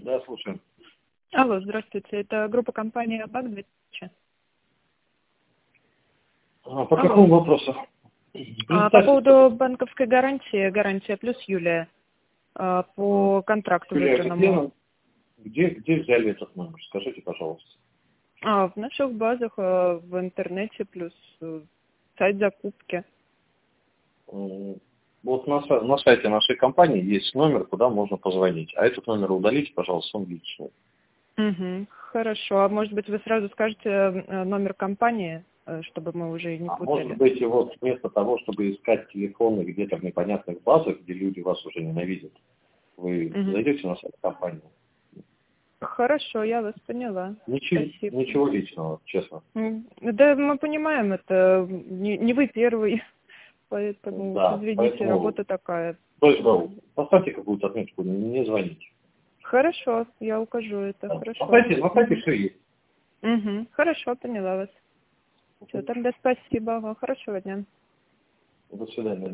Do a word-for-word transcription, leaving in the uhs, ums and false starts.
Да, слушаем. Алло, здравствуйте. Это группа компании АБАК две тысячи. А, по Алло. какому вопросу? А, по поводу банковской гарантии, гарантия плюс Юлия, а, по контракту Юлия, выигранному. где, где, где взяли этот номер? Скажите, пожалуйста. А, в наших базах, а, в интернете, плюс э, сайт закупки. М, Вот на, са- на сайте нашей компании есть номер, куда можно позвонить. А этот номер удалите, пожалуйста, он личный. Угу. Хорошо. А может быть, вы сразу скажете э, номер компании, э, чтобы мы уже не А путали? может быть, вот вместо того, чтобы искать телефоны где-то в непонятных базах, где люди вас уже ненавидят, вы Угу. зайдете на сайт компании. Хорошо, я вас поняла. Ничего, Спасибо. ничего личного, честно. М, Да, мы понимаем, это не, не вы первый, поэтому уж Да, извините, поэтому работа такая. просьба, поставьте какую-то отметку, не звоните. Хорошо, я укажу это, Да. хорошо. На сайте, на сайте Угу. все есть. Угу. Хорошо, поняла вас. Все, тогда спасибо вам, хорошего дня. До свидания.